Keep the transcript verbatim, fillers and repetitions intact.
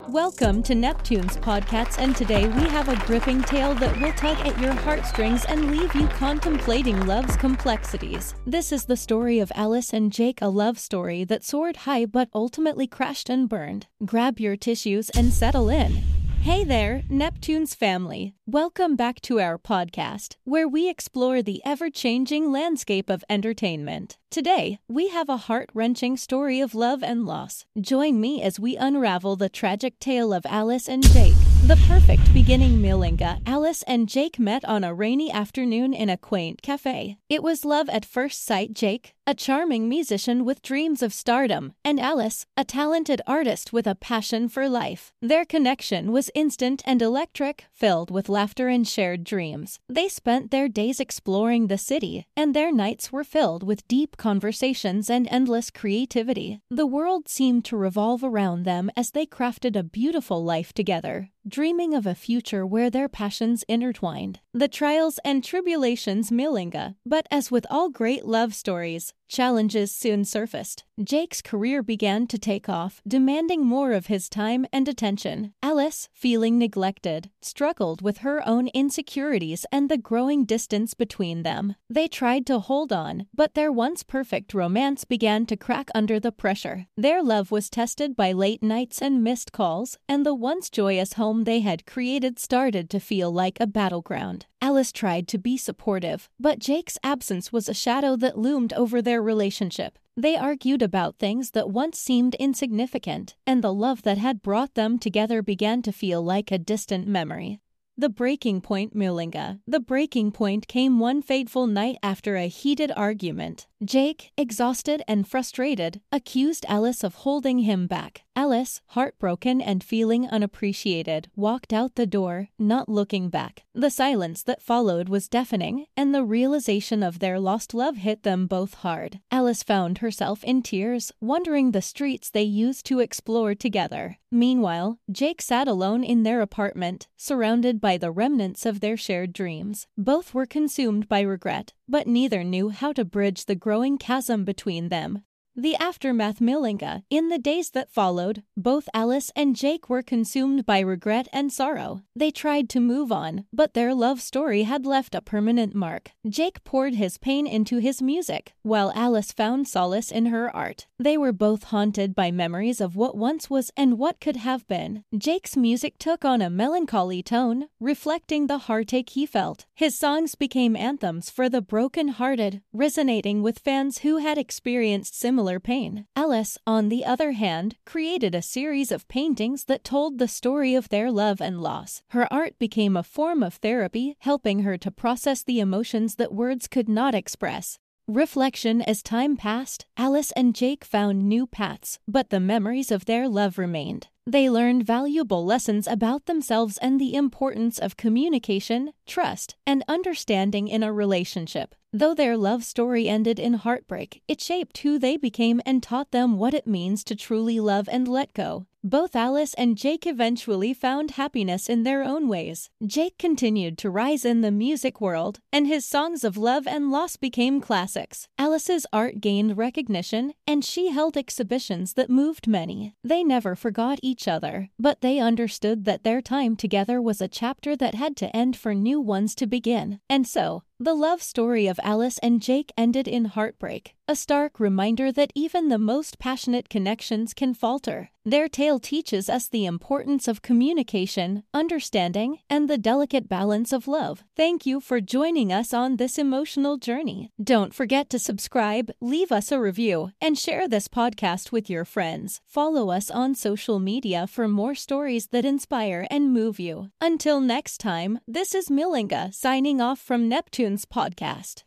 Welcome to Neptune's Podcasts, and today we have a gripping tale that will tug at your heartstrings and leave you contemplating love's complexities. This is the story of Alice and Jake, a love story that soared high but ultimately crashed and burned. Grab your tissues and settle in. Hey there, Neptune's family. Welcome back to our podcast, where we explore the ever-changing landscape of entertainment. Today, we have a heart-wrenching story of love and loss. Join me as we unravel the tragic tale of Alice and Jake. The perfect beginning. Milinga. Alice and Jake met on a rainy afternoon in a quaint cafe. It was love at first sight. Jake, a charming musician with dreams of stardom, and Alice, a talented artist with a passion for life. Their connection was instant and electric, filled with laughter and shared dreams. They spent their days exploring the city, and their nights were filled with deep conversations and endless creativity. The world seemed to revolve around them as they crafted a beautiful life together, dreaming of a future where their passions intertwined. The trials and tribulations. Milinga. But as with all great love stories, challenges soon surfaced. Jake's career began to take off, demanding more of his time and attention. Alice, feeling neglected, struggled with her own insecurities and the growing distance between them. They tried to hold on, but their once perfect romance began to crack under the pressure. Their love was tested by late nights and missed calls, and the once joyous home they had created started to feel like a battleground. Alice tried to be supportive, but Jake's absence was a shadow that loomed over their relationship. They argued about things that once seemed insignificant, and the love that had brought them together began to feel like a distant memory. The breaking point. Milinga. The breaking point came one fateful night after a heated argument. Jake, exhausted and frustrated, accused Alice of holding him back. Alice, heartbroken and feeling unappreciated, walked out the door, not looking back. The silence that followed was deafening, and the realization of their lost love hit them both hard. Alice found herself in tears, wondering the streets they used to explore together. Meanwhile, Jake sat alone in their apartment, surrounded by the remnants of their shared dreams. Both were consumed by regret, but neither knew how to bridge the growing chasm between them. The aftermath. Milinga. In the days that followed, both Alice and Jake were consumed by regret and sorrow. They tried to move on, but their love story had left a permanent mark. Jake poured his pain into his music, while Alice found solace in her art. They were both haunted by memories of what once was and what could have been. Jake's music took on a melancholy tone, reflecting the heartache he felt. His songs became anthems for the broken-hearted, resonating with fans who had experienced similar pain. Alice, on the other hand, created a series of paintings that told the story of their love and loss. Her art became a form of therapy, helping her to process the emotions that words could not express. Reflection. As time passed, Alice and Jake found new paths, but the memories of their love remained. They learned valuable lessons about themselves and the importance of communication, trust, and understanding in a relationship. Though their love story ended in heartbreak, it shaped who they became and taught them what it means to truly love and let go. Both Alice and Jake eventually found happiness in their own ways. Jake continued to rise in the music world, and his songs of love and loss became classics. Alice's art gained recognition, and she held exhibitions that moved many. They never forgot each other, but they understood that their time together was a chapter that had to end for new ones to begin. And so, the love story of Alice and Jake ended in heartbreak, a stark reminder that even the most passionate connections can falter. Their tale teaches us the importance of communication, understanding, and the delicate balance of love. Thank you for joining us on this emotional journey. Don't forget to subscribe, leave us a review, and share this podcast with your friends. Follow us on social media for more stories that inspire and move you. Until next time, this is Milinga signing off from Neptune's Podcast.